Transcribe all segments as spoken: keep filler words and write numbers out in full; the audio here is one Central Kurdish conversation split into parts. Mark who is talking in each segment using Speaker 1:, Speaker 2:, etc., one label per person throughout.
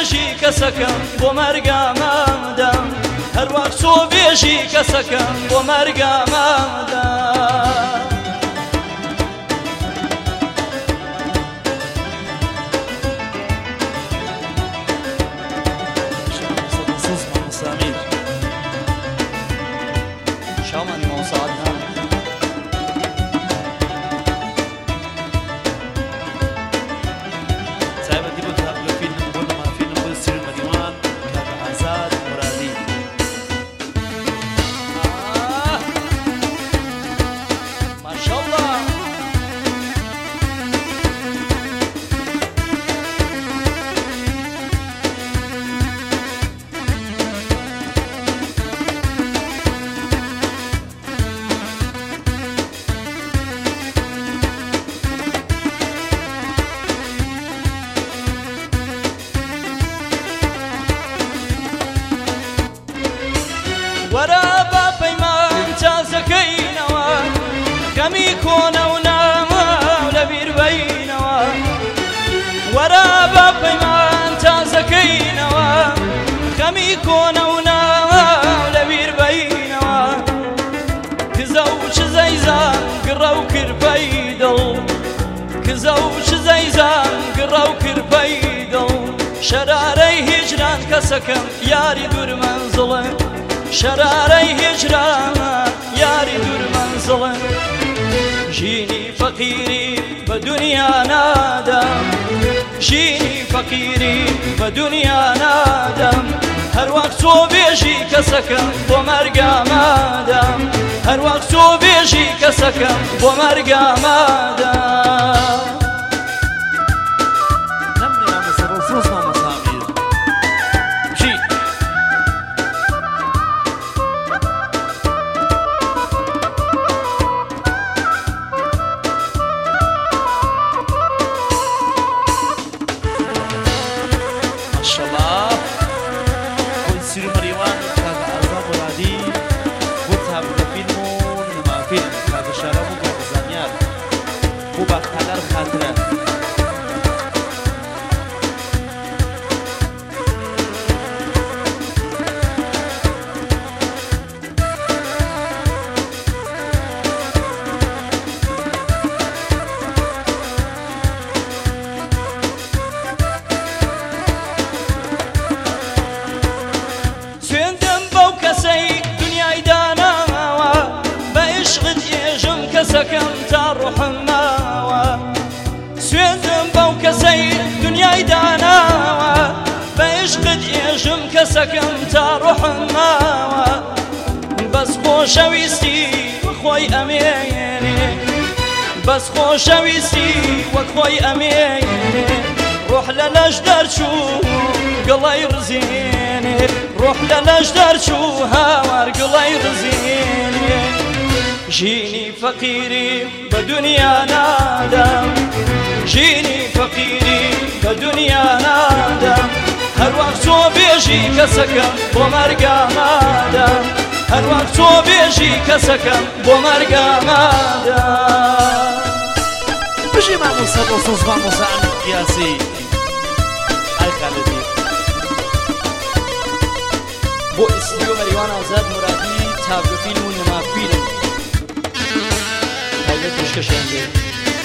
Speaker 1: بێژی کەسەکەم بۆ مەرگامەدەم هەروەک تۆ بێژی کەسەکەم بۆ مەرگامەدەم وەرە بە پەیمان تازەکەینەوە کەمی کۆنە و نامە لە بیربەینەوە وەرە بە پەیمان تازەکەینەوە کەمی کۆنە و نامە لە بیربەینەوە کزە و چزەیزان گڕە و کرپەی دڵ کزە و چزەیزان گڕە و کرپەی دڵ شەرارەی هیجران کەسەکەم یاری دوور مەنزڵە شەرارەی هێجران یاری دوور مەنزڵن ژینی فەقیری بە دونیا نادەم ژینی فەقیری بە دونیا نادەم هەروەک تۆ بێژی کەسەکەم بۆ مەرگامەدەم هەروەک تۆ بێژی کەسەکەم بۆ مەرگامەدەم کەسەکەم تا ڕوحم ماوە سوێندم بەو کەسەی دنیای داناوە بە عشقت ئێژم کەسەکەم تا ڕوحم ماوە بەس خۆشەویستی وەک خۆی ئەمێنێ بەس خۆشەویستی وەک خۆی ئەمێنێ ڕوح لە لەش دەرچوو گڵەی ڕزێنێ ڕوح لە لەش دەرچوو هاوار گڵەی ڕزێنێ ژینی فەقیری بە دونیا نادەم ژینی فەقیری بە دونیا نادەم هەروەک تۆ بێژی کەسەکەم بۆ مەرگامەدەم هەروەک تۆ بێژی کەسەکەم بۆ مەرگامەدەم
Speaker 2: بژی مامۆستا بۆ سۆز مامۆستا ئەمین قیاسی ئای خالدی
Speaker 1: بۆ ئیسلی و مەریوان ئازاد مورادی تابلۆفیلم و نەمافیلم پێشکەشیان دێت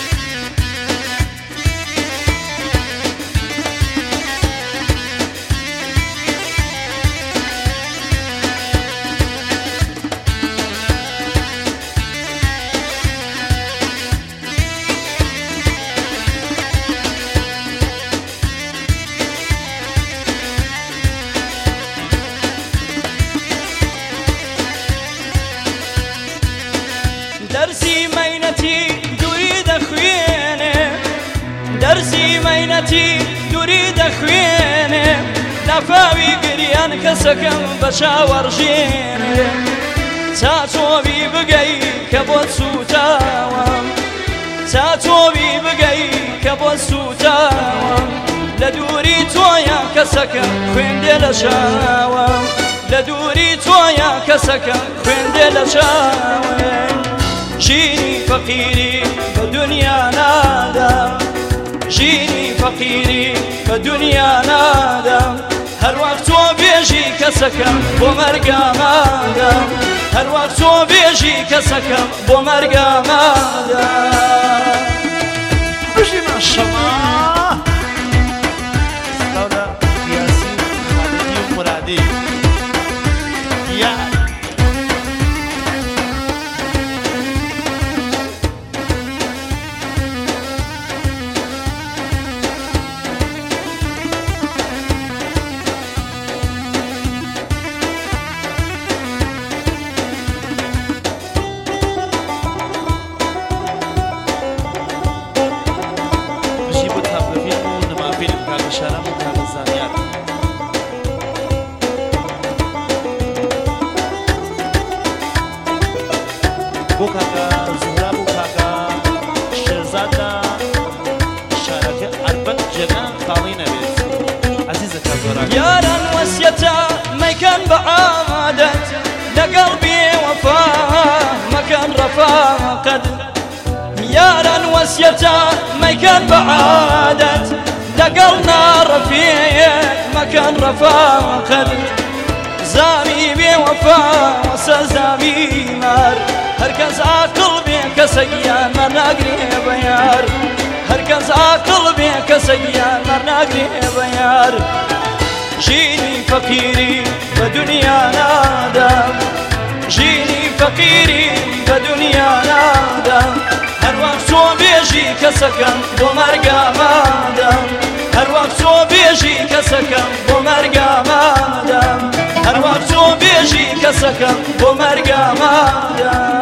Speaker 1: دەرسی مەینەتی دووری دەخوێنێ دەرسی مەینەتی دووری دەخوێنێ لەفاوی گریان کەسەکەم بە چاوەڕژێنێ تا تۆبی بگەی کە بۆ سوتاوەم تا تۆبی بگەی کە بۆ سوتاوەم لە دووری تۆیە کەسەکەم خوێندێ لە چاوەم لە دووری تۆیە کەسەکەم خوێندێ لە چاوەم ژینی فەقیری بە دونیا نادەم ژینی فەقیری بە دنیا نادەم هەروەک تۆ بێژی کەسەکەم بۆ مەرگامادەم هەروەک تۆ بێژی کەسەکەم بۆ مەرگامادەم
Speaker 2: بژی ماشەڵڵا سلااو لە قیاسی خالدی و مرادی یا شارم و کارزانیات بۆ کاکە زهرا بۆ کاکە شێرزاد لە شارەکە ئەربەت جێگا خاڵی نەبێت عەزیزە کاک زۆراک
Speaker 1: یاران وەسیەتە مەیکەن بە عادەت لەگەڵ بێوەفا مەکەن ڕەفاقەت یاران وەسیەتە مەیکەن بە عادەت لەگەڵ ناڕەفیەک مەکەن ڕەفاقەت زامی بێوەفا سەرزامی مار هەرکەس عاقڵ بێ کەسە گیانمان ناگرێ بە یار هەرکەس عاقڵ بێ کەسە گیانمان ناگرێ بە یار ژینی فەقیری بە دنیا نادەم ژینی فەقیری بە دنیا نادەم هەروەک تۆ بێژی کەسەکەم بۆ مەرگامادەم هەروەک تۆ بێژی کەسەکەم بۆ مەرگامادەم هەروەک تۆ بێژی کەسەکەم بۆ مەرگامادەم